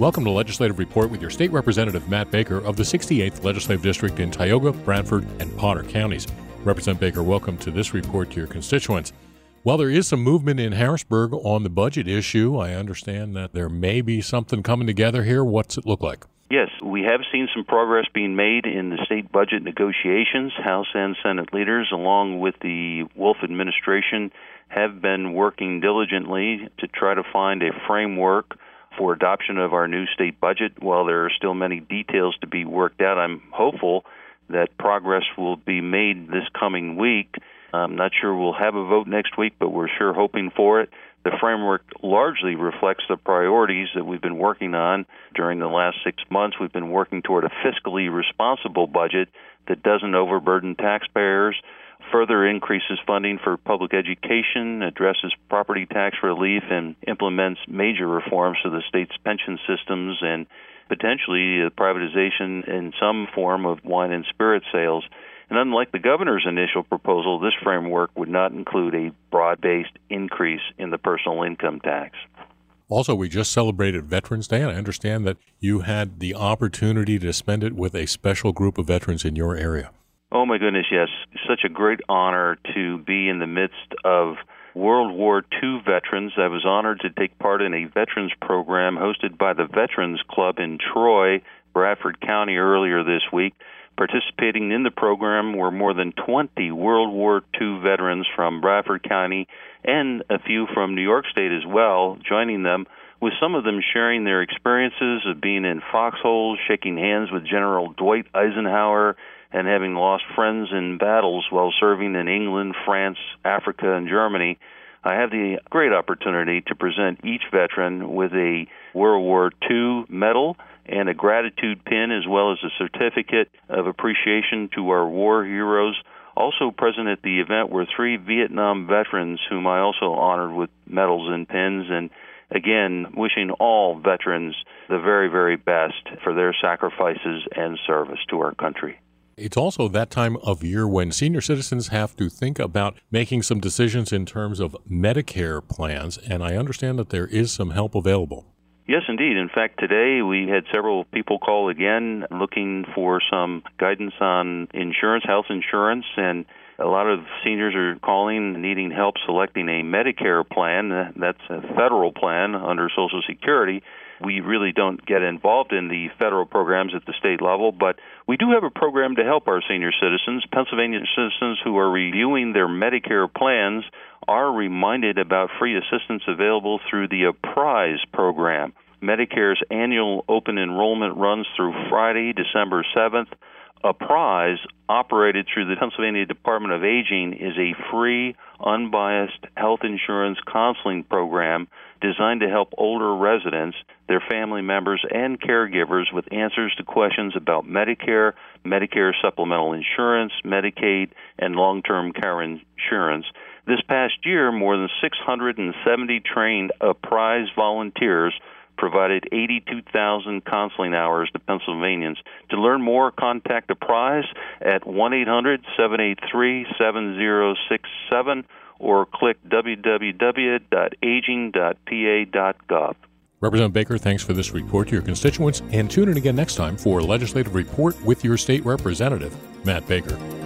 Welcome to Legislative Report with your State Representative Matt Baker of the 68th Legislative District in Tioga, Bradford, and Potter counties. Representative Baker, welcome to this report to your constituents. Well, there is some movement in Harrisburg on the budget issue. I understand that there may be something coming together here. What's it look like? Yes, we have seen some progress being made in the state budget negotiations. House and Senate leaders, along with the Wolf administration, have been working diligently to try to find a framework for adoption of our new state budget. While there are still many details to be worked out, I'm hopeful that progress will be made this coming week. I'm not sure we'll have a vote next week, but we're sure hoping for it. The framework largely reflects the priorities that we've been working on during the last 6 months. We've been working toward a fiscally responsible budget that doesn't overburden taxpayers, further increases funding for public education, addresses property tax relief, and implements major reforms to the state's pension systems and potentially privatization in some form of wine and spirit sales. And unlike the governor's initial proposal, this framework would not include a broad-based increase in the personal income tax. Also, we just celebrated Veterans Day, and I understand that you had the opportunity to spend it with a special group of veterans in your area. Oh, my goodness, yes. Such a great honor to be in the midst of World War II veterans. I was honored to take part in a veterans program hosted by the Veterans Club in Troy, Bradford County, earlier this week. Participating in the program were more than 20 World War II veterans from Bradford County and a few from New York State as well, joining them, with some of them sharing their experiences of being in foxholes, shaking hands with General Dwight Eisenhower, and having lost friends in battles while serving in England, France, Africa, and Germany. I have the great opportunity to present each veteran with a World War II medal and a gratitude pin, as well as a certificate of appreciation to our war heroes. Also present at the event were 3 Vietnam veterans whom I also honored with medals and pins, and again, wishing all veterans the very, very best for their sacrifices and service to our country. It's also that time of year when senior citizens have to think about making some decisions in terms of Medicare plans, and I understand that there is some help available. Yes, indeed. In fact, today we had several people call again looking for some guidance on insurance, health insurance, and a lot of seniors are calling needing help selecting a Medicare plan. That's a federal plan under Social Security. We really don't get involved in the federal programs at the state level, but we do have a program to help our senior citizens. Pennsylvania citizens who are reviewing their Medicare plans are reminded about free assistance available through the Apprise program. Medicare's annual open enrollment runs through Friday, December 7th. Apprise, operated through the Pennsylvania Department of Aging, is a free, unbiased health insurance counseling program designed to help older residents, their family members, and caregivers with answers to questions about Medicare, Medicare supplemental insurance, Medicaid, and long-term care insurance. This past year, more than 670 trained Apprise volunteers provided 82,000 counseling hours to Pennsylvanians. To learn more, contact Apprise at 1-800-783-7067 or click www.aging.pa.gov. Representative Baker, thanks for this report to your constituents, and tune in again next time for Legislative Report with your state representative, Matt Baker.